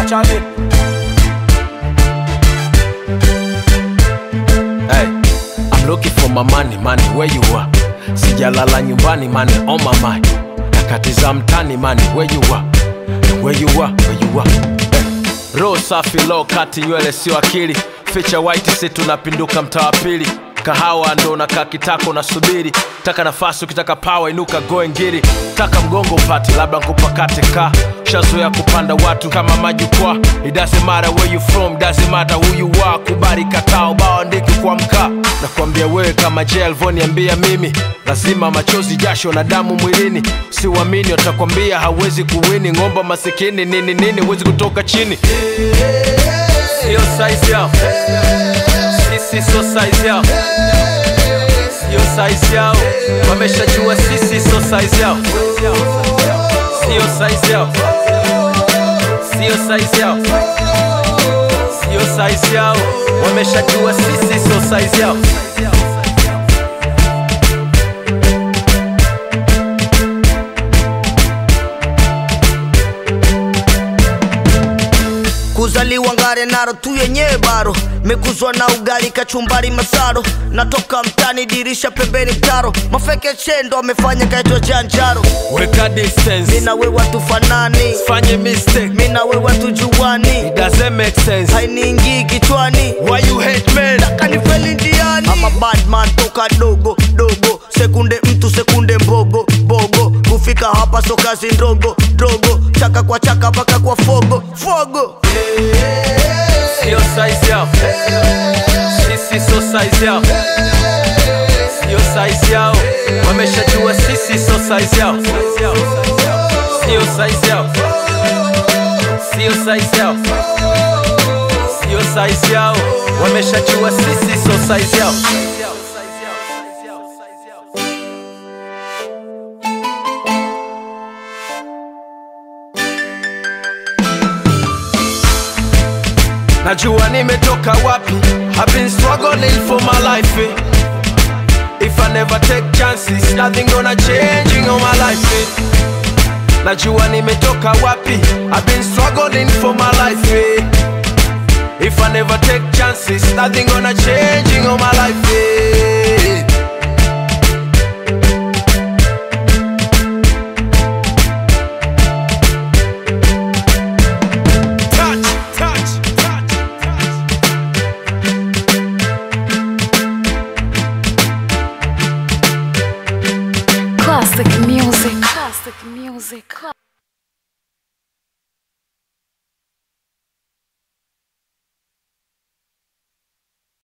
Charlie. Hey, I'm looking for my money, where you are? Sijalala nyumbani, money on my mind. Nakatiza mtani, money, where you are? Where you are? Hey. Roho safi, low kati, nywele sio akili. Feature white, si tunapinduka mtaa wa pili. Kahawa ndo na kakitako na subiri. Taka nafasi ukitaka power inuka go ngiri. Taka mgongo upati labda nkupakate ka. Shazoea kupanda watu kama majukwaa. It doesn't matter where you from, doesn't matter who you are. Kubali katao bao ndiki kwa mkaa. Nakwambia wewe kama Jelvo niambia mimi. Lazima machozi jasho na damu mwilini. Siwamini watakwambia hawezi kuwini. Ngomba masikini nini huwezi kutoka chini. Sio size yao. Sisi so size yao. Sio size yao. Wameshajua sisi so size yao. Sio size yao. Sio size yao. Sio size yao. Wameshajua sisi so size yao. Kuzaliwa ngare naro tu yenyewe baro. Mekuzwa na ugali kachumbari masaro. Natoka mtani dirisha pembeni mtaro. Mafeke chendo amefanya kaitwa janjaro. Weka distance. Mina we watu fanani. Fanye mistake. Mina we watu juwani. It doesn't make sense. Hainiingi kichwani. Why you hate men? Taka nifeli ndiani. I'm a bad man toka dogo. Sekunde mtu sekunde mbogo. Kufika hapa so kazi ndogo. Chaka kwa chaka paka kwa fogo. Sio size yao. Sisi so size yao. Sio size yao. Wameshajua sisi so size yao. Sio size yao. Sio size yao. Sio size yao. Wameshajua sisi so size yao. Najua nimetoka wapi. I've been struggling for my life, eh. If I never take chances, nothing gonna change in all my life, eh. Najua nimetoka wapi. I've been struggling for my life, eh. If I never take chances, nothing gonna change in all my life, eh. Classic music.